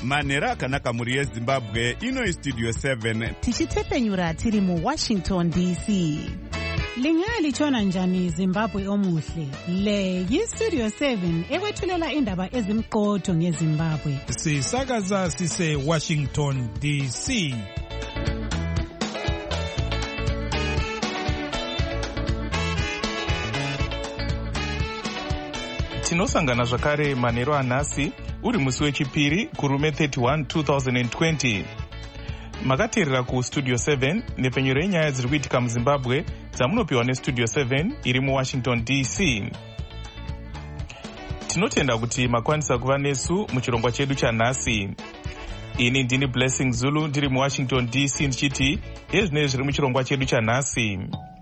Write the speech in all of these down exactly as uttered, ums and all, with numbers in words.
manhero akanaka mhuri yezimbabwe. Ino Studio seven tichitepenyura tiri muWashington D C. Lingalitshona njani Zimbabwe omuhle? Le yiStudio seven ekwethulela indaba ezimqotho ngeZimbabwe. Sisakaza sise Washington D C. Tinosangana zvakare manhero anhasi uri musi wechipiri kurume thirty-one twenty twenty. Makateerera kuStudio seven nepenyero yenyaya dziri kuitika muZimbabwe dzamunopiwa neStudio seven iri muWashington D C. Tinotenda kuti makwanisa kuva nesu muchirongwa chedu chanhasi. Ini ndini Blessing Zulu ndiri muWashington D C ndichiti ezvinezvi zviri muchirongwa chedu chanhasi.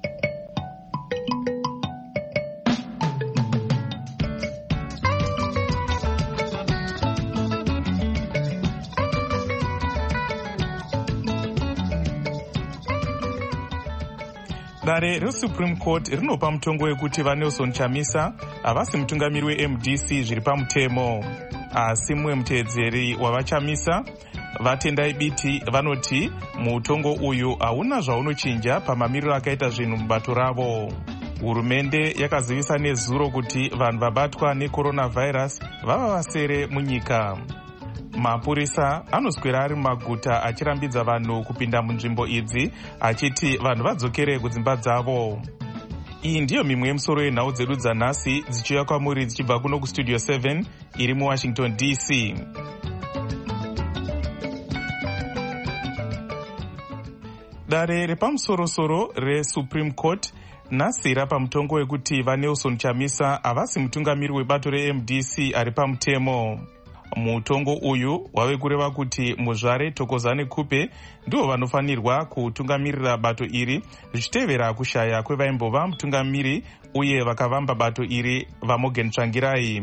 Dare reSupreme Court rinopa mutongo wekuti vaNelson Chamisa havasi mutungamiri weM D C zviri pamutemo. Asi mumwe muteedzeri wavaChamisa vatendai biti vanoti mutongo uyu hauna zvaunochinja pamamiriro akaita zvinhu mubato ravo. Hurumende yakazivisa nezuro kuti vanhu vabatwa necoronavirus vava vasere munyika. Mapurisa anoswera ari mumaguta achirambidza vanhu kupinda munzvimbo idzi achiti vanhu vadzokere kudzimba dzavo. Iyi ndiyo mimwe yemusoro yenhau dzedu dzanhasi dzichiuya kwamuri dzichibva kuno kuStudio seven iri muWashington D C. Dare repamusorosoro reSupreme Court nhasi rapa mutongo wekuti vaNelson Chamisa havasi mutungamiri webato reM D C ari pamutemo. Mutongo uyu wave kureva kuti muzvare Thokozani Kupe ndivo vanofanirwa kutungamirira bato iri zvichitevera kushaya kwevaimbova mutungamiri uye vakavamba bato iri vaMorgan Tsvangirai.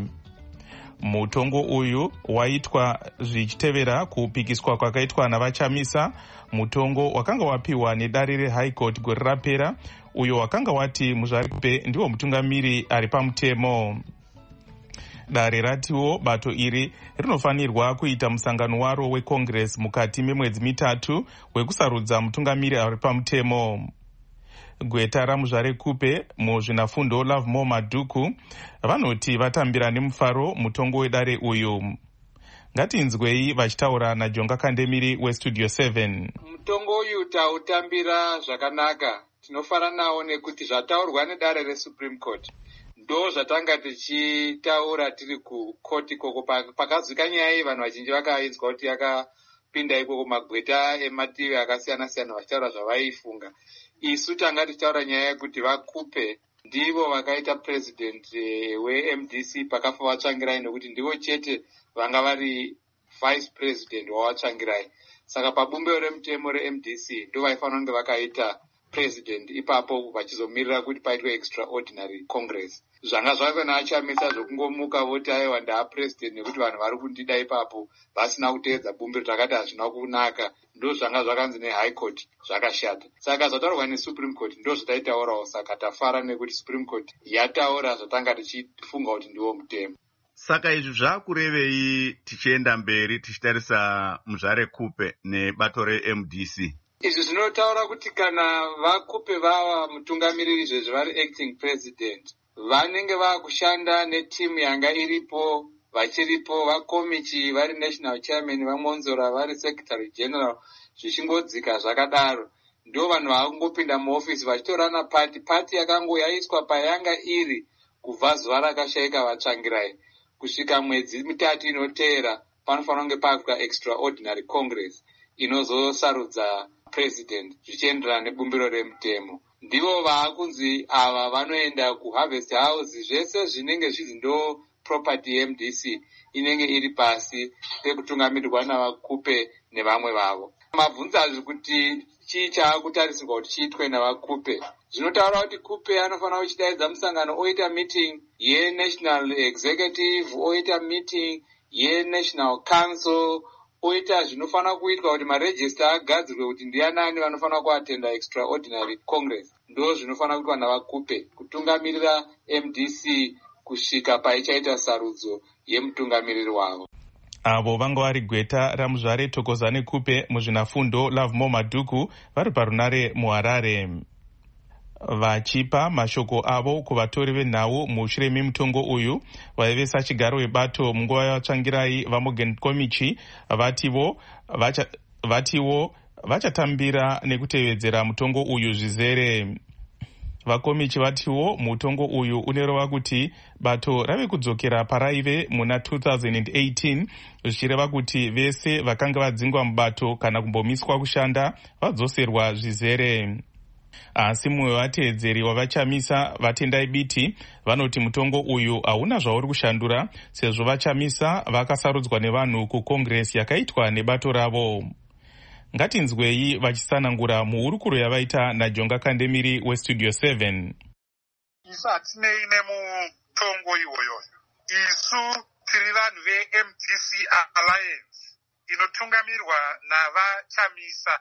Mutongo uyu waitwa zvichitevera kupikiswa kwakaitwa navaChamisa, mutongo wakanga wapiwa nedare reHigh Court gore rapera uyo wakanga wati muzvare Kupe ndivo mutungamiri ari pamutemo. Dare ratiwo bato iri rinofanirwa kuita musangano waro weCongress mukati memwedzi mitatu wekusarudza mutungamiri ari pamutemo. Gweta ramuzvare Kupe muzvinafundo Lovemore Madhuku vanoti vatambira nemufaro mutongo wedare uyu. Ngatinzwei vachitaura naJonga Kandemiri weStudio seven. Mutongo uyu tautambira zvakanaka. Tinofara nawo nekuti zvataurwa nedare reSupreme Court ndo zvatanga tichitaura tiri kukoti ikoko pakazwika nyaya iyi vanhu vazhinji vakainzwa kuti yakapinda ikoko magweta emativi akasiyana siyana vachitaura zvavaifunga. Isu tanga tichitaura nyaya yekuti vaKupe ndivo vakaita president weM D C pakafa vaTsvangirai nekuti ndivo chete vanga vari vice president wavaTsvangirai. Saka pabumbiro remutemo reM D C ndo vaifanira kunge vakaita president ipapo vachizomirira kuti paitwe extraordinary congress. Zvanga zvave naChamisa zvokungomuka voti aiwa ndaa president nekuti vanhu vari kundida ipapo vasina kuteedza bumbiro takati hazvina kunaka. Ndo zvanga zvakanzi neHigh Court zvakashata. Saka zvataurwa neSupreme Court ndo zvataitaurawo, saka tafara nekuti Supreme Court yataura zvatanga tichifunga kuti ndiwo mutemo. Saka izvi zvakurevei tichienda mberi tichitarisa muzvare Kupe nebato reM D C? Izvi zvinotaura kuti kana vaKupe vava mutungamiriri izvezvi vari acting president vanenge vakushanda netimu yanga iripo vachiripo vakomichi vari national chairman vaMonzora vari secretary general zvichingodzika zvakadaro ndo vanhu vakungopinda muofisi vachitorana pati pati yakango yaiswa payanga iri kubva zuva rakashayika vaTsvangirai kusvika mwedzi mitatu inoteera panofanira kunge paitwa extraordinary congress inozosarudza president zvichienderana nebumbiro remutemo. Ndivo vaakunzi ava vanoenda kuHarvest House zvese zvinenge zvizi ndo property yeM D C inenge iri pasi pekutungamirirwa navaKupe nevamwe vavo. Mabvunzo azvi kuti chii chaakutarisirwa kuti chiitwe navaKupe. Zvinotaura kuti Kupe anofanira kuchidaidza musangano oita meeting yeNational Executive, oita meeting yeNational Council, oita zvinofanira kuitwa kuti maregister agadzirwe kuti ndianani vanofanira kuatenda extraordinary congress. Ndo zvinofanira kuitwa navaKupe kutungamirira M D C kusvika paichaita sarudzo yemutungamiriri wavo. avo vanga vari Gweta Ramuzvare Thokozani Kupe muzvinafundo Lovemore Madhuku vari parunare muHarare, vachipa mashoko avo kuvatori venhau mushure memutongo uyu vaivesa chigaro webato munguva yavatsvangirai vaMorgan Komichi vativo vacha, vativo vachatambira nekutevedzera mutongo uyu zvizere. Vakomichi vatiwo mutongo uyu unereva kuti bato rave kudzokera paraive muna two thousand eighteen zvichireva kuti vese vakanga vadzingwa mubato kana kumbomiswa kushanda vadzoserwa zvizere. Asi mumwe vateedzeri wavachamisa vatendai biti vanoti mutongo uyu hauna zvauri kushandura sezvo vachamisa vakasarudzwa nevanhu kukongresi yakaitwa nebato ravo. Ngatinzwei vachisanangura muhurukuro yavaita naJonga Kandemiri weStudio seven. Isu hatinei nemutongo iwoyo. Isu tiri vanhu veM D C Alliance inotungamirwa navachamisa,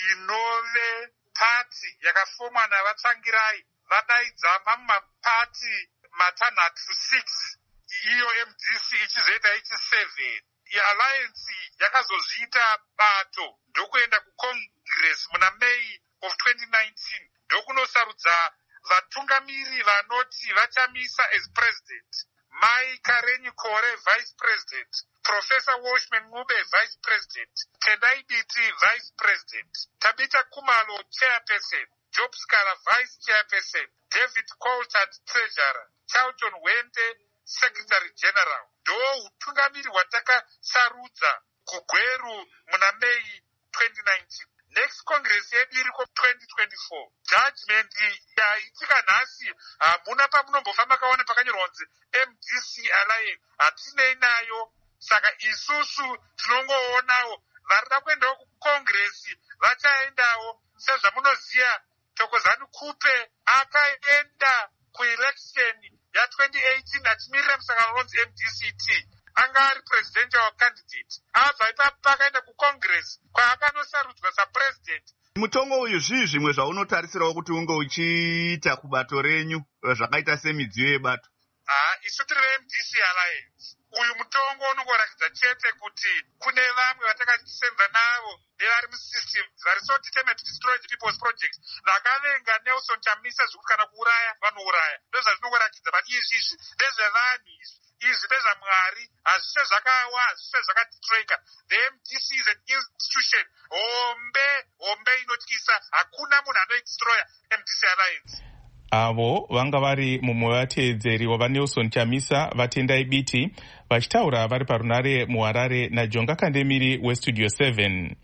inove pati yakafomwa navatsvangirai vadaidza pamumapati matanhatu six, iyo M D C ichizoita ichi seven. Alliance yakazozviita bato ndokuenda kucongress muna May of twenty nineteen ndokunosarudza vatungamiri vanoti vachamisa as president: Mai Karenyi Kore vice president, Professor Washman Ngube vice president, Tendai Biti vice president, Tabita Kumalo chairperson, Job Scala vice chairperson, David Coulthard treasurer, Charlton Wente secretary general. Do utungamiri hwatakasarudza kugweru muna May twenty nineteen. Next congress yedu iriko twenty twenty-four. Judgment yaitika nhasi hamuna pamunombofamba kaona pakanyorwa kunzi M D C Alliance, hatinei nayo. Saka isusu tinongoonawo varida kuendawo kukongresi vachaendawo. Sezvamunoziva Thokozani Kupe akaenda kuelection ya twenty eighteen achimirira musangano unonzi M D C T, anga ari presidential candidate. Abva ipapo akaenda kucongress kwaakanosarudzwa sapresident. Mutongo uyu zvii zvimwe zvaunotarisirawo kuti unge uchiita kubato renyu zvakaita semidziyo yebato? Ah, isu tiri veM D C Alliance. Uyu mutongo unongoratidza chete kuti kune vamwe vatakasenza navo nevari musystem vari so determined to destroy the people's project, vakavenga Nelson Chamisa zvekuti kana kuuraya vanouraya. Ndozvazvinongoratidza kuti izvi izvi ndezvevanhu, izvi ndezvaMwari, hazvisve zvakawa, hazvisve zvakadestroyika. The M D C is an institution hombe hombe inotyisa. Hakuna munhu anoidestroya M D C Alliance. Avo vanga vari mumwe vateedzeri wavaNelson Chamisa vatendai biti vachitaura vari parunare muHarare naJonga Kandemiri weStudio seven.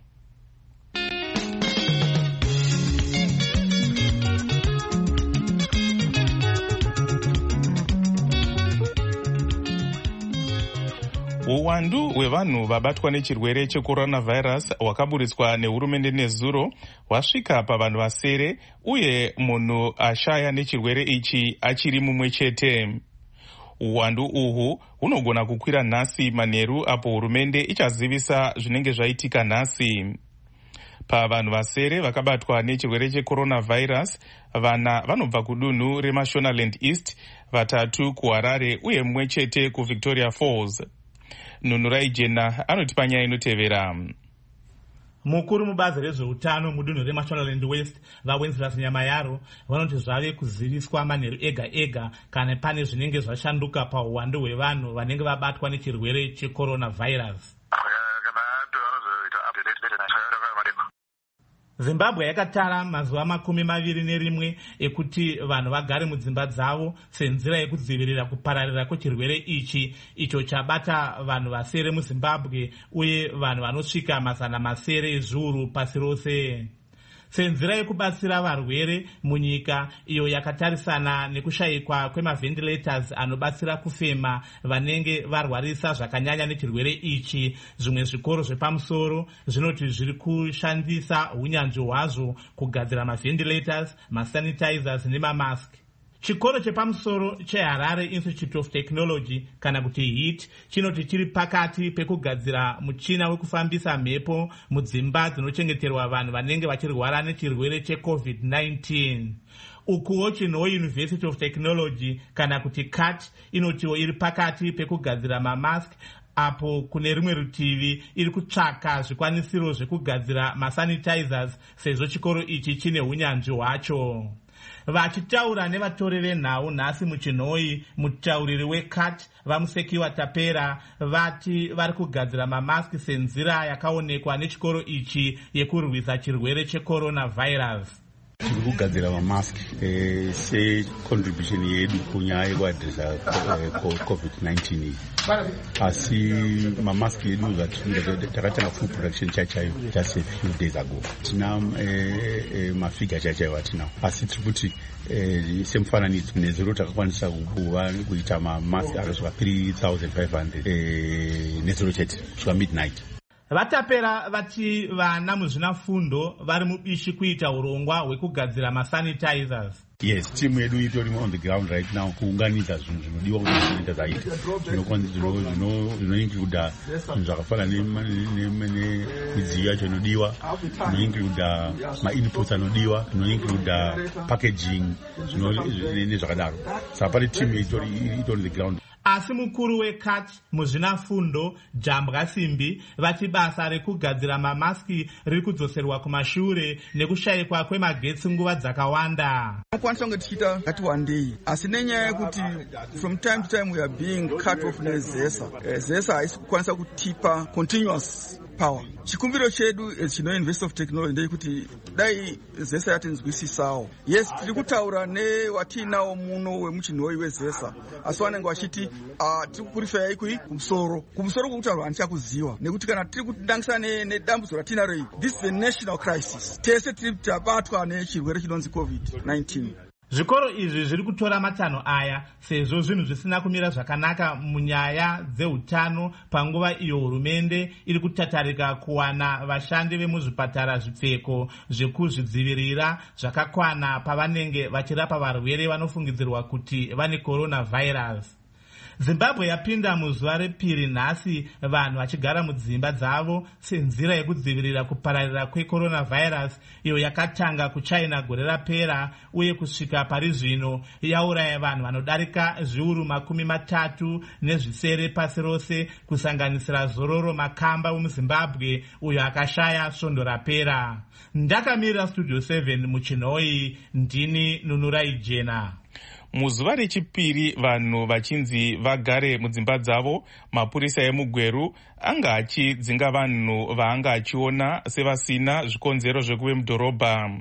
Uwandu hwevanhu vabatwa nechirwere checoronavirus hwakaburitswa nehurumende nezuro hwasvika pavanhu vasere, uye munhu ashaya nechirwere ichi achiri mumwe chete. Uwandu uhwu hunogona kukwira nhasi manheru apo hurumende ichazivisa zvinenge zvaitika nhasi. Pavanhu vasere vakabatwa nechirwere checoronavirus, vana vanobva kudunhu reMashonaland East, vatatu kuHarare uye mumwe chete kuVictoria Falls. Nunurai Jena anotipa nyaya inotevera. Mukuru mubazi rezveutano mudunhu reMashonaland West vaWenceslas Nyamayaro vanoti zvave kuziviswa manheru ega ega kana pane zvinenge zvashanduka pauwandu hwevanhu vanenge vabatwa nechirwere checoronavirus. Zimbabwe yakatara mazuva makumi maviri nerimwe ekuti vanhu vagare mudzimba dzavo senzira yekudzivirira kupararira kwechirwere ichi, icho chabata vanhu vasere muZimbabwe uye vanhu vanosvika mazana masere ezviuru pasi rose. Senzira yekubatsira varwere munyika iyo yakatarisana nekushayikwa kwemavhentilators anobatsira kufema vanenge varwarisa zvakanyanya nechirwere ichi, zvimwe zvikoro zvepamusoro zvinoti zviri kushandisa unyanzvi hwazvo kugadzira mavhentilators, masanitizers nemamask. Chikoro chepamusoro cheHarare Institute of Technology kana kuti H I T chinoti chiri pakati pekugadzira muchina wekufambisa mhepo mudzimba dzinochengeterwa vanhu vanenge vachirwara nechirwere cheCovid nineteen. Ukuwo chinho University of Technology kana kuti C A T inotiwo iri pakati pekugadzira mamask apo kune rimwe rutivi iri kutsvaka zvikwanisiro zvekugadzira masanitizers sezvo chikoro ichi chine unyanzvi hwacho. Vachitaura nevatori venhau nhasi muchinhoi, mutauriri weCAT vamusekiwa Tapera vati vari kugadzira mamaski senzira yakaonekwa nechikoro ichi yekurwisa chirwere checoronavirus. Tiri kugadzira mamaski secontribution yedu kunyaya yekuadresa covid nineteen asi mamaski edu takatanga full production chachayo just a few days ago. Tina mafigure chachayo atinawo asi tiri kuti semufananidzo nezero takakwanisa kuva kuita mamaski akasvika three thousand five hundred nezero chete kusvika midnight. Vatapera vati vana muzvinafundo vari mubishi kuita urongwa hwekugadzira masanitizers. Yes, team yedu itori on the ground right now kuunganidza zvinhu zvinodiwa kuti sanitizer aite. Zvinoincluda zvinhu zvakafanana nemidziyo yacho inodiwa, zvinoincluda ma-inputs anodiwa, zvinoincluda packaging, nezvakadaro. Saka pane team itori on the ground. Asi mukuru weCAT muzvinafundo Jambwa Simbi vati basa rekugadzira mamaski riri kudzoserwa kumashure nekushayikwa kwemagetsi nguva dzakawanda. Tinokwanisa kunge tichiita ngati wandei asi nenyaya yekuti from time to time we are being cut off nezesa. Zesa haisi kukwanisa kutipa continuous power. Chikumbiro chedu chino University of Technology ndeyekuti dai zesa yatinzwisisawo. Yes, tiri kutaura newatinawo muno wemuchinhoi wezesa asi vanenge vachiti tiri kukurifai ikui kumusoro kumusoro kwekuti vanhu handichakuziva nekuti kana tiri kudangisa nedambudzo ratinaro iyi, this is a national crisis. Tese tiri tabatwa nechirwere chinonzi covid nineteen. Zvikoro izvi zviri kutora matanho aya sezvo zvinhu zvisina kumira zvakanaka munyaya dzeutano panguva iyo hurumende iri kutatarika kuwana vashandi vemuzvipatara zvipfeko zvekuzvidzivirira zvakakwana pavanenge vachirapa varwere vanofungidzirwa kuti vane coronavirus. Zimbabwe yapinda muzuva repiri nhasi vanhu vachigara mudzimba dzavo senzira yekudzivirira kupararira kwecoronavirus iyo yakatanga kuchina gore rapera uye kusvika pari zvino yauraya vanhu vanodarika zviuru makumi matatu nezvisere pasi rose kusanganisira Zororo Makamba wemuZimbabwe uyo akashaya svondo rapera. Ndakamirira Studio seven muchinhoi, ndini Nunurai Jena. Muzuva rechipiri vanhu vachinzi vagare mudzimba dzavo, mapurisa emugweru anga achidzinga vanhu vaanga achiona sevasina zvikonzero zvekuve mudhorobha.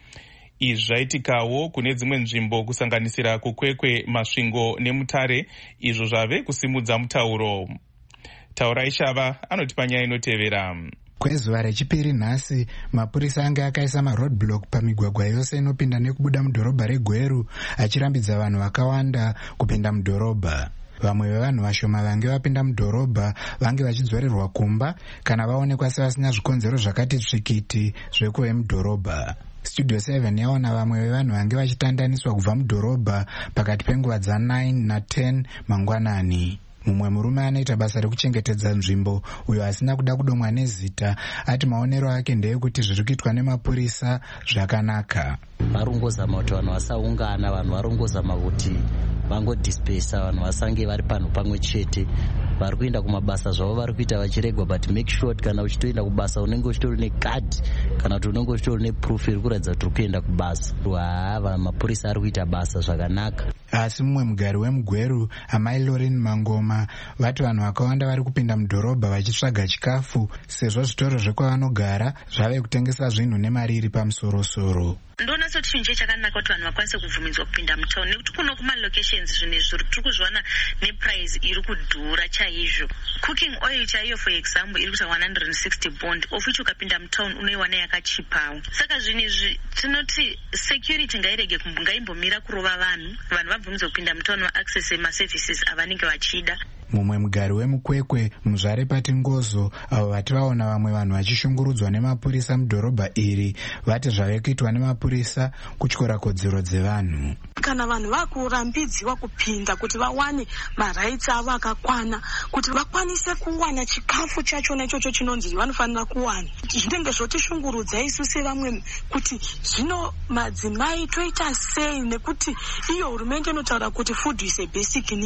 Izvi zvaitikawo kune dzimwe nzvimbo kusanganisira kukwekwe, masvingo nemutare, izvo zvave kusimudza mutauro. Taurai Shava anotipa nyaya inotevera. Kwezuva rechipiri nhasi mapurisa anga akaisa maroadblock pamigwagwa yose inopinda nekubuda mudhorobha reGweru achirambidza vanhu vakawanda kupinda mudhorobha. Vamwe vevanhu vashoma vange vapinda mudhorobha vange vachidzorerwa kumba kana vaonekwa sevasina zvikonzero zvakati tsvikiti zvekuve mudhorobha. Studio seven yaona vamwe vevanhu vange vachitandaniswa kubva mudhorobha pakati penguva dza nine na ten mangwanani. Mumwe murume anoita basa rekuchengetedza nzvimbo uyo asina kuda kudomwa nezita ati maonero ake ndeyekuti zviri kuitwa nemapurisa zvakanaka. Varongozama kuti vanhu vasaungana, vanhu varongozama kuti vangodispersa, vanhu vasange vari panhu pamwe chete. Vari kuenda kumabasa zvavo vari kuita vachiregwa, but make sure kuti kana uchitoenda kubasa unenge uchitori necard kana kuti unenge uchitori neproof iri kuratidza kuti uri kuenda kubasa. Haa, mapurisa ari kuita basa zvakanaka. Asi mumwe mugari wemuGweru, amai Lauren Mangoma, vati vanhu vakawanda vari kupinda mudhorobha vachitsvaga chikafu sezvo zvitoro zvekwavanogara zvave kutengesa zvinhu nemari iri pamusorosoro. Ndona soti chinhu chakanaka kuti vanhu vakwanise kubvumidzwa kupinda mutauni nekuti kuno kumalocations zvinezvi tiri kuzviona neprice iri kudhura chaizvo. Cooking oil chaiyo for example iri kuita one hundred sixty bond of which ukapinda mutauni unoiwana yakachipawo. Saka zvinezvi tinoti security ngairege ngaimbomira kurova vanhu vanhu vabvumidzwa kupinda mutauni vaaccesse maservices avanenge vachida. Mumwe mugari wemukwekwe muzvare pati Ngozo avo vati vaona vamwe vanhu vachishungurudzwa nemapurisa mudhorobha iri vati zvave kuitwa nemapurisa kutyora kodzero dzevanhu. Kana vanhu vakurambidziwa kupinda kuti vawane marights avo akakwana, kuti vakwanise kuwana chikafu chachona ichocho chinonzi vanofanira kuwana. Zvinenge zvotishungurudza isu sevamwe kuti zvino madzimai toita sei, nekuti iyo hurumende inotaura kuti food is a basic need.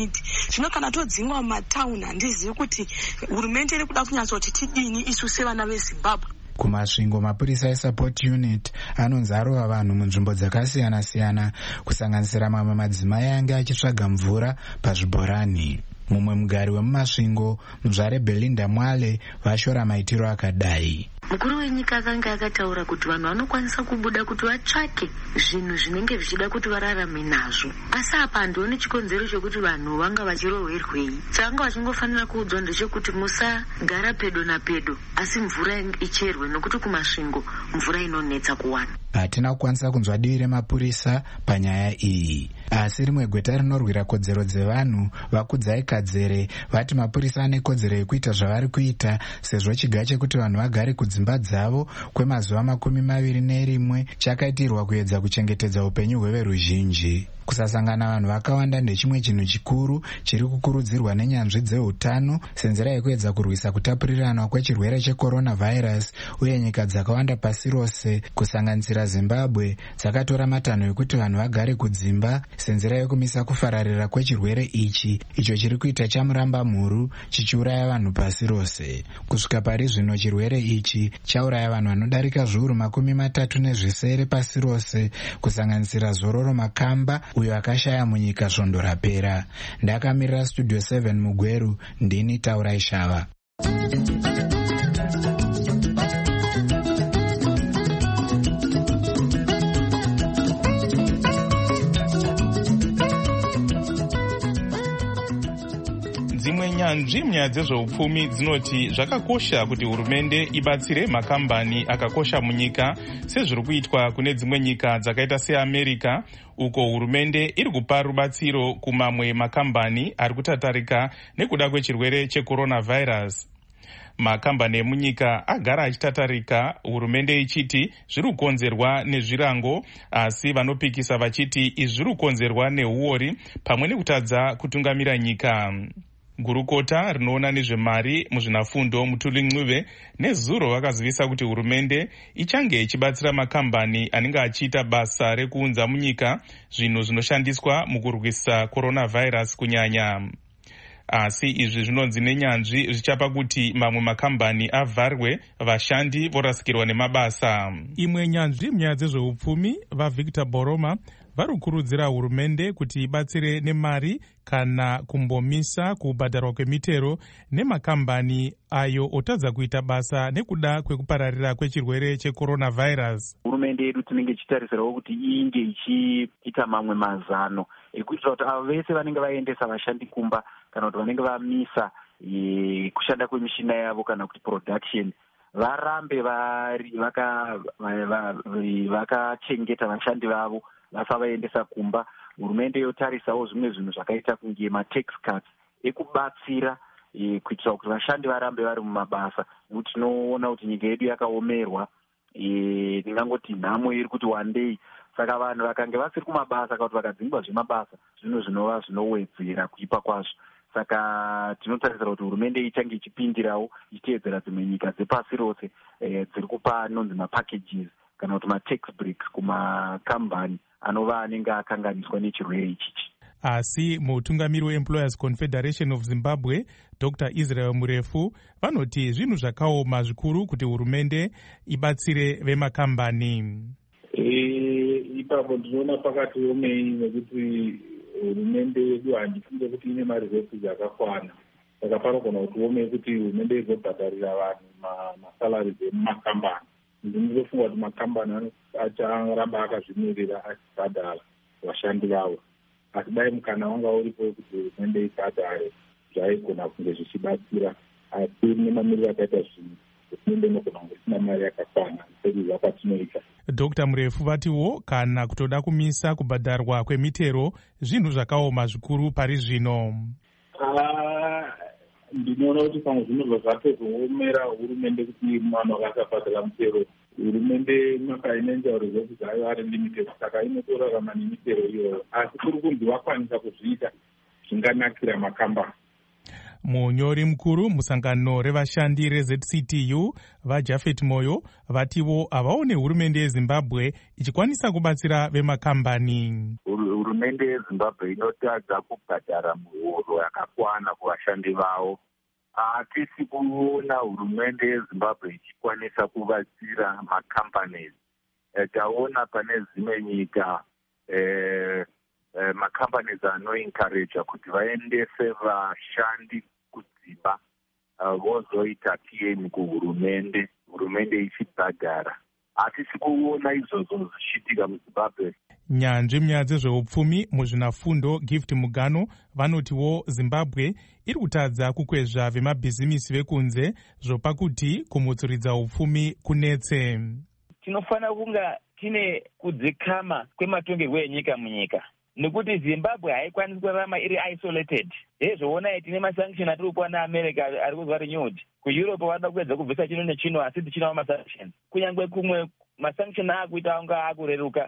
zvino kana todzingwa mumatauni handizivi kuti hurumende iri kuda kunyatsoti tidini isu sevana vezimbabwe. Kumasvingo mapurisa eSupport Unit anonzi arova vanhu munzvimbo dzakasiyana-siyana kusanganisira mamwe madzimai ange achitsvaga mvura pazvibhorani. Mumwe mugari wemumasvingo, muzvare Belinda Mwale, vashora maitiro akadai. Mukuru wenyika akanga akataura kuti vanhu vanokwanisa kubuda kuti vatsvake zvinhu zvinenge zvichida kuti vararame nazvo, asi apa handioni chikonzero chokuti vanhu vanga vachirohwerwei. Changa vachingofanira kuudzwa ndechekuti musagara pedo napedo, asi mvura icherwe, nokuti kumasvingo mvura inonetsa kuwana. Hatina kukwanisa kunzwa divi remapurisa panyaya iyi, asi rimwe gweta rinorwira kodzero dzevanhu, Vakudzai Kadzere, vati mapurisa ane kodzero yekuita zvavari kuita sezvo chiga chekuti vanhu vagare kudzimba dzavo kwemazuva makumi maviri nerimwe chakaitirwa kuedza kuchengetedza upenyu hweveruzhinji. Kusasangana vanhu vakawanda ndechimwe chinhu chikuru chiri kukurudzirwa nenyanzvi dzeutano senzira yekuedza kurwisa kutapuriranwa kwechirwere checoronavirus, uye nyika dzakawanda pasi rose kusanganisira Zimbabwe dzakatora matanho ekuti vanhu vagare kudzimba senzira yekumisa kufararira kwechirwere ichi, icho chiri kuita chamuramba mhuru chichiuraya vanhu pasi rose. Kusvika pari zvino chirwere ichi chauraya vanhu vanodarika zviuru makumi matatu nezvisere pasi rose, kusanganisira Zororo Makamba uyo akashaya munyika svondo rapera. Ndakamirira Studio seven Mugweru, ndini Taurai Shava. Dzimwe nyanzvi munyaya dzezveupfumi dzinoti zvakakosha kuti hurumende ibatsire makambani akakosha munyika sezviri kuitwa kune dzimwe nyika dzakaita seAmerica, uko hurumende iri kupa rubatsiro kumamwe makambani ari kutatarika nekuda kwechirwere checoronavirus. Makambani emunyika agara achitatarika, hurumende ichiti zviri kukonzerwa nezvirango, asi vanopikisa vachiti izvi zviri kukonzerwa neuori pamwe nekutadza kutungamira nyika. Gurukota rinoona nezvemari muzvinafundo Mutuli Ncube nezuro vakazivisa kuti hurumende ichange ichibatsira makambani anenge achiita basa rekuunza munyika zvinhu zvinoshandiswa mukurwisa coronavirus kunyanya. Asi izvi zvinonzi nenyanzvi zvichapa kuti mamwe makambani avharwe, vashandi vorasikirwa nemabasa. Imwe nyanzvi munyaya dzezveupfumi, vaVictor Boroma, vari kukurudzira hurumende kuti ibatsire nemari kana kumbomisa kubhadharwa kwemitero nemakambani ayo otadza kuita basa nekuda kwekupararira kwechirwere checoronavirus. Hurumende yedu tinenge ichitarisirawo kuti inge ichiita mamwe mazano ekuitira kuti avo vese vanenge vaendesa vashandi kumba kana kuti vanenge vamisa e, kushanda kwemishina yavo kana kuti production varambe vari vakachengeta va, va, vashandi vavo vasavaendesa kumba. Hurumende yotarisawo zvimwe zvinhu zvakaita kunge matax cuts ekubatsira e, kuitira kuti vashandi varambe vari mumabasa, nekuti tinoona kuti nyika yedu yakaomerwa, ndingangoti e, nhamo iri kuti wandei. Saka vanhu vakange vasiri kumabasa kana kuti vakadzingwa zvemabasa, zvinhu zvinova zvinowedzera kuipa kwazvo. Saka tinotarisira kuti hurumende ichange ichipindirawo ichiteedzera dzimwe nyika dzepasi rose e, dziri kupa anonzi mapackages kana kuti matax breaks kumakambani anova anenge akanganiswa nechirwere ichichi. Asi mutungamiri weEmployers Confederation of Zimbabwe, Doctor Israel Murefu, vanoti zvinhu zvakaoma zvikuru kuti hurumende ibatsire vemakambani. Eh, ipapo ndinoona pakati omei nekuti hurumende yedu handifunge kuti ine mari dzese dzakakwana. Saka panogona kuti omei kuti hurumende izobhadharira vanhu masalari emumakambani. Ndinofunga kuti makambani acharamba akazvimirira achibhadhara vashandi vavo. Asi dai mukana wanga uripo kuti hurumende ibhadhare zvaigona kunge zvichibatsira, asi nemamiriro akaita zvinhu hurumende inogona kunge isina mari yakakwana sezvo kwatinoita. Doctor Murefu vatiwo kana kutoda kumisa kubhadharwa kwemitero zvinhu zvakaoma zvikuru pari zvino. Ndinoona kuti pamwe zvinhu zvatozoomera hurumende kuti mwana vakasabhadhara mutero. Hurumende maka ine njauro dzekuti hayo ari limited, saka inotorarama nemitero iyoyo, asi kuri kunzi vakwanisa kuzviita zvinganakira makambani. Munyori mukuru musangano revashandi reZ C T U vaJafet Moyo vativo havaone hurumende yeZimbabwe ichikwanisa kubatsira vemakambani. Hurumende yeZimbabwe inotadza kubhadhara muhoro yakakwana kuvashandi vavo. Hatisi kuona hurumende yeZimbabwe ichikwanisa kubatsira makampanisi. Taona pane dzimwe nyika eh, eh, makampanisi anoencourage kuti vaendese vashandi kudzimba uh, vozoita P M kuhurumende, hurumende ichibhadhara. Hatisi kuona izvozvo zvichiitika muZimbabwe. Nyanzvi munyaya dzezveupfumi muzvinafundo Gift Mugano vanotiwo Zimbabwe iri kutadza kukwezva vemabhizimisi vekunze zvopa kuti kumutsuridza upfumi kunetse. Tinofanira kunga tine kudzikama kwematongerwo enyika munyika, nekuti Zimbabwe haikwanisi kurarama iri isolated. Hezvoona tine masanction atiri kupa naAmerica ari kuzwa renewed. KuEurope vada kuedza kubvisa chino nechino asi tichinawo masanctions. Kunyangwe kumwe masanction akuita kunga akureruka.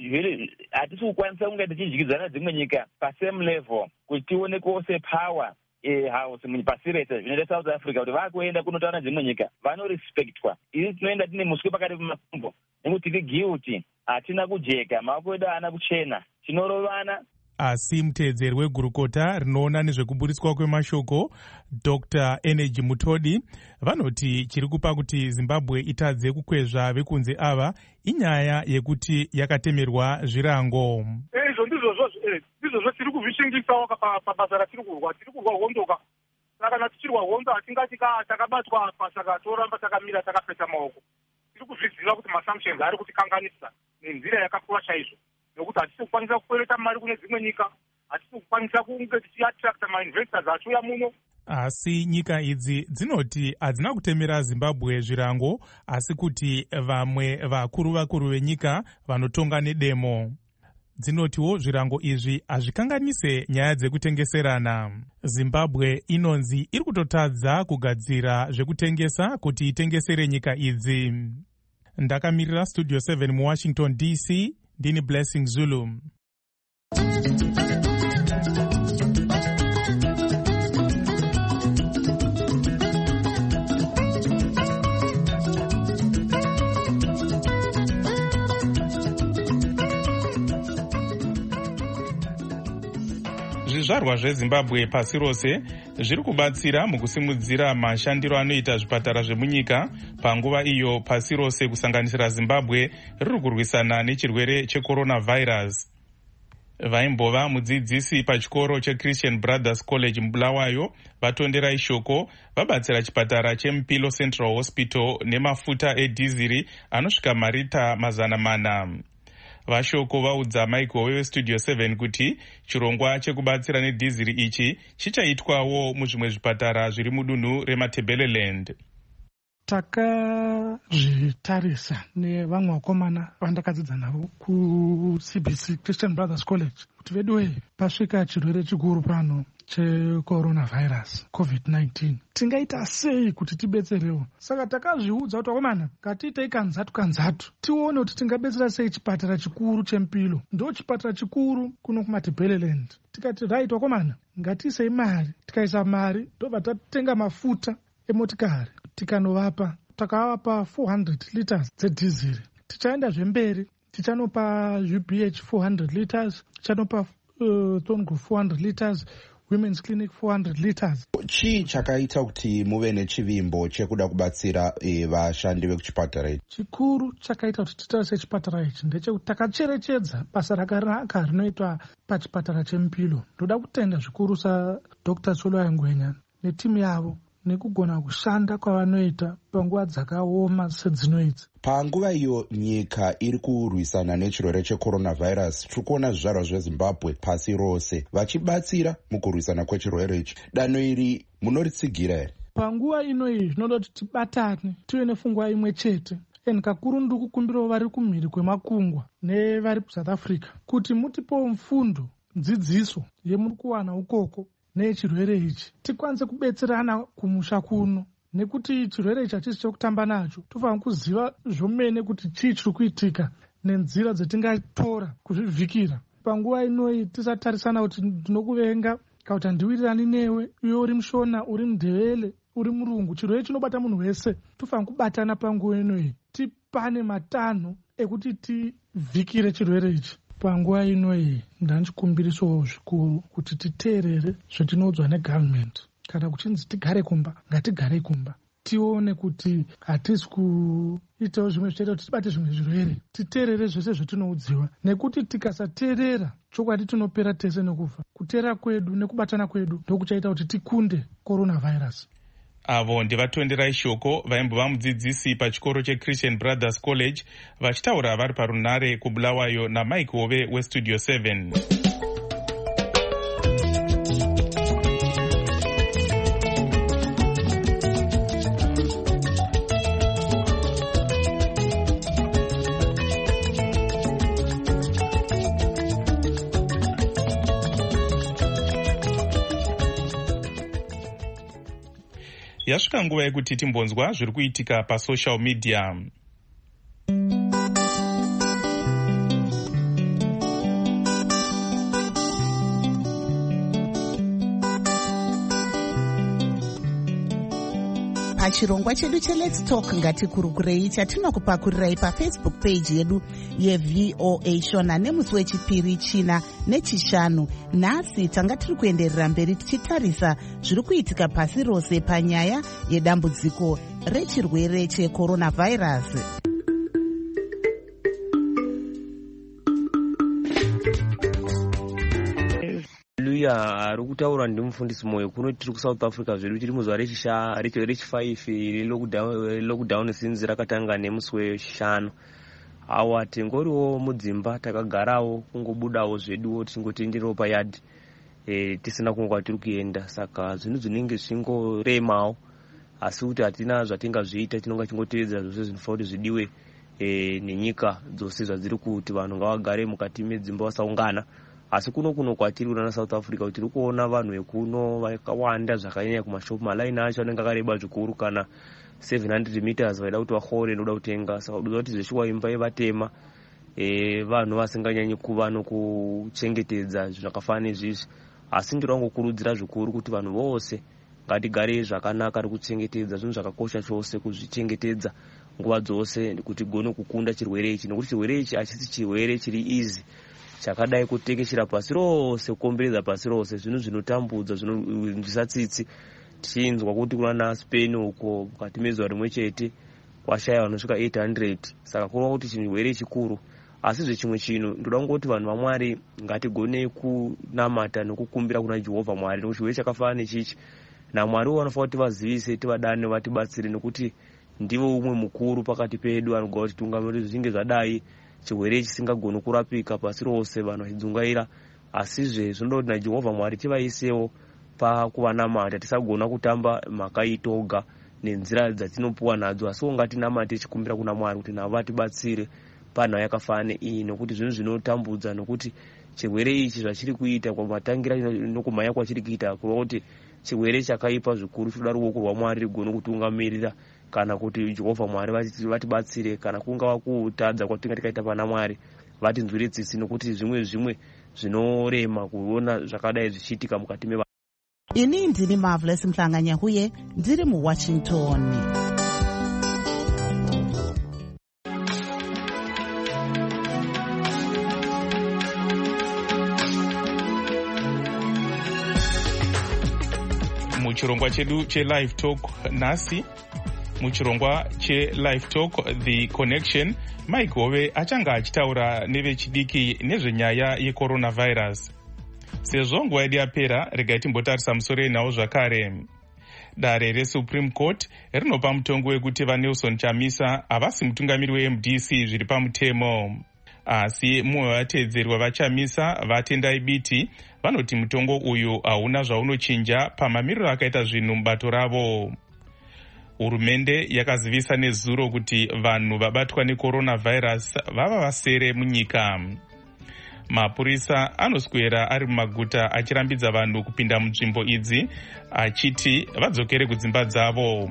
Hatisi kukwanisa kunge tichidyidzana dzimwe nyika pasame level kuti tionekwo sepower house pasi rese zvinoita South Africa kuti vakuenda kunotaura dzimwe nyika vanorespectwa. Isi tinoenda tine muswe pakati pemakumbo nekuti tiri guilty, hatina kujeka, maoko edu haana kuchena, tinorovana. Asi muteedzeri wegurukota rinoona nezvekuburitswa kwemashoko Doctor Energy Mutodi vanoti chiri kupa kuti Zimbabwe itadze kukwezva vekunze ava inyaya yekuti yakatemerwa zvirango. Izvo ndizvo tiri kuzvishingisawo pabasa ratiri kurwa, tiri kurwa hondoka. Saka kana tichirwa hondo hatingati takabatwa saka toramba takamira takapeta maoko. Tiri kuzviziva kuti masanctions ari kutikanganisa nenzira yakakura chaizvo. Nokuti hatisi kukwanisa kukwereta mari kune dzimwe nyika, hatisi kukwanisa kunge tichiattracta mainvestors achiuya muno. Asi nyika idzi dzinoti hadzina kutemera Zimbabwe zvirango, asi kuti vamwe vakuru vakuru venyika vanotonga nedemo. Dzinotiwo zvirango izvi hazvikanganise nyaya dzekutengeserana. Zimbabwe inonzi iri kutotadza kugadzira zvekutengesa kuti itengesere nyika idzi. Ndakamirira Studio seven muWashington D C, ndini Blessing Zulu. Zvizvarwa zveZimbabwe pasi rose zviri kubatsira mukusimudzira mashandiro anoita zvipatara zvemunyika panguva iyo pasi rose kusanganisira Zimbabwe riri kurwisana nechirwere checoronavirus. Vaimbova mudzidzisi pachikoro cheChristian Brothers College muBulawayo vatondera ishoko vabatsira chipatara cheMupilo Central Hospital nemafuta edhiziri anosvika marita mazana mana. Vashoko vaudza Michael weStudio seven kuti chirongwa chekubatsira nedhiziri ichi chichaitwawo muzvimwe zvipatara zviri mudunhu reMatabeleland. Takazvitarisa nevamwe vakomana vandakadzidza navo kuC B C Christian Brothers College kuti veduwe pasvika chirwere chikuru pano checoronavirus covid nineteen tingaita sei kuti tibetserewo. Saka takazviudza kuti vakomana ngatiitei kanzatu kanzatu tione kuti tingabetsera sei chipatara chikuru cheMupilo, ndo chipatara chikuru kuno kuMatabeleland. Tikati right vakomana ngatiisei mari, tikaisa mari ndobva tatenga mafuta emotikari tikanovapa, takavapa four hundred liters dzedhiziri. Tichaenda zvemberi tichanopa U B H four hundred liters, tichanopa uh, Thorngroup four hundred liters, Women's Clinic four hundred liters. Chii chakaita kuti muve nechivimbo chekuda kubatsira e, vashandi vekuchipatara ichi? Chikuru chakaita kuti titarise chipatara ichi ndechekuti takacherechedza basa rakanaka rinoitwa pachipatara cheMupilo. Ndoda kutenda zvikuru saDr Solwayo Ngwenya netimu yavo nekugona kushanda kwavanoita panguva dzakaoma sedzinoidzi. Panguva iyo nyika iri kurwisana nechirwere checoronavirus, tiri kuona zvizvarwa zveZimbabwe pasi rose vachibatsira mukurwisana kwechirwere ichi. Danho iri munoritsigira here? Panguva inoyi zvinoda kuti tibatane tive nepfungwa imwe chete. Eni kakuru ndiri kukumbirawo vari kumhiri kwemakungwa nevari kuSouth Africa kuti mutipewo mfundo, dzidziso yemuri kuwana ukoko nechirwere ichi, tikwanise kubetserana kumusha kuno, nekuti chirwere ichi hachisi chokutamba nacho. Tofanira kuziva zvomene kuti chii chiri kuitika nenzira dzetingatora kuzvivhikira. Panguva inoyi tisatarisana kuti ndinokuvenga kana kuti handiwirirani newe, iwe uri mushona, uri mudhevele, uri murungu. Chirwere chinobata munhu wese. Tofanira kubatana panguva ino iyi, tipane matanho ekuti tivhikire chirwere ichi. Panguva ino iyi ndanichikumbirisawo zvikuru kuti titeerere zvetinoudzwa negovernment. Kana kuchinzi tigare kumba, ngatigare kumba. Tione kuti hatisi kuitawo zvimwe zvichaita kuti tibate zvimwe zvirwere. Titeerere zvese zvetinoudziwa, nekuti tikasateerera chokwadi tinopera tese nekufa. Kuteerera kwedu nekubatana kwedu ndokuchaita kuti tikunde coronavirus. Avo ndivatonderai shoko vaimbova mudzidzisi pachikoro cheChristian Brothers College vachitaura vari parunare kuBulawayo naMike Hove weStudio seven. Yasvika nguva yekuti timbonzwa zviri kuitika pasocial media. Pachirongwa chedu cheLet's Talk ngatikurukurei chatinokupakurirai pafacebook page yedu yeV O A Shona nemusi wechipiri, china nechishanu. Nhasi tanga tiri kuenderera mberi tichitarisa zviri kuitika pasi rose panyaya yedambudziko rechirwere checoronavirus. Ari kutaura ndimufundisi moyo kuno tiri kuSouth Africa zvedu tiri muzuva rechisha rechifive relockdown since rakatanga nemusi wechishanu. Awa tingoriwo mudzimba takagarawo kungobudawo zveduwo tingotenderewo payadhi e, tisina kunge tiri kuenda. Saka zvinhu zvinenge zvingoremawo, asi kuti hatina zvatingazviita, tinonga tingoteedza zvose zvinofanira kuti zvidiwe e, nenyika dzose zvadziri kuti vanhu ngavagare mukati medzimba vasaungana. Asi kuno kuno kwatiri kuna South Africa tiri kuona vanhu vekuno vakawanda zvakanyanya kumashopu, malaini acho anenge akareba zvikuru, kana seven hundred meters vaida kuti vahore noda kutenga. Saka kuda kuti zveshuwa imba yevatema e, vanhu vasinganyanyi kuva nokuchengetedza zvakafanana nezvizvi. Asi ndiri wangokurudzira zvikuru kuti vanhu vose ngatigare zvakanaka rikuchengetedza zvinhu zvakakosha chose, kuzvichengetedza nguva dzose kuti tigone kukunda chirwere ichi, nekuti chirwere ichi hachisi chirwere chiri easy chakadai kutekeshera pasi rose, kukomberedza pasi rose, zvinhu zvinotambudza, zvinobvisa tsitsi. Tichinzwa kuti kuna Spain uko mukati mezuva rimwe chete kwashaya vanosvika eight hundred. Saka kurova kuti chirwere chikuru. Asi zvechimwe chinhu ndoda kungoti vanhu vaMwari ngatigone kunamata nokukumbira kuna Jehovha Mwari, nekuti chirwere chakafanana nechichi naMwari vanofanira kuti vazivise, tivadane, vatibatsire, nekuti ndivo umwe mukuru pakati pedu anogona kuti tungamiri zvinge zvadai chirwere chisingagoni kurapika pasi rose vanhu vachidzungaira. Asizve zvinoda kuti naJehovha Mwari tivaisewo pakuvanamata, tisagona kutamba makaitoga nenzira dzatinopuwa nadzo, asi ngatinamate tichikumbira kuna Mwari kuti navo vatibatsire panhau yakafanana iyi, nokuti zvinhu zvinotambudza, nokuti chirwere ichi zvachiri kuita kwamatangira nokumhanya kwachiri kuita kureva kuti chirwere chakaipa zvikuru. Choda ruoko rwaMwari rigone kutungamirira, kana kuti Jehovha Mwari vatibatsire, kana kungava kutadza kwatinga tikaita pana Mwari vatinzwire tsitsi, nokuti zvimwe zvimwe zvinorema kuona zvakadai zvichiitika mukati mevanhu. Ini ndini Marvelous Mhlanganyahuye ndiri muWashington. Muchirongwa chedu cheLive Talk nhasi, muchirongwa cheLive Talk The Connection, Mike Hove achanga achitaura nevechidiki nezvenyaya yecoronavirus. Sezvo nguva yedu yapera, regai timbotarisa musoro yenhau zvakare. Dare reSupreme Court rinopa mutongo wekuti vaNelson Chamisa havasi mutungamiri weM D C zviri pamutemo. Asi mumwe wateedzerwa vaChamisa vatendai biti vanoti mutongo uyu hauna zvaunochinja pamamiriro akaita zvinhu mubato ravo. Hurumende yakazivisa nezuro kuti vanhu vabatwa necoronavirus vava vasere munyika. Mapurisa anoswera ari mumaguta achirambidza vanhu kupinda munzvimbo idzi achiti vadzokere kudzimba dzavo.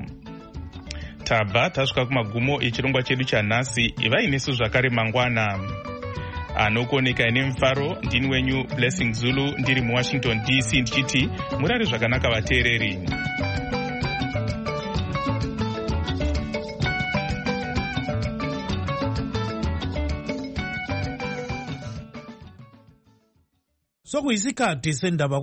Tabva tasvika kumagumo echirongwa chedu chanhasi, ivai nesu zvakare mangwana. anokuoneka ine mufaro. Ndini wenyu Blessing Zulu ndiri muWashington D C ndichiti murare zvakanaka vateereri. sokuyisikhathi sendaba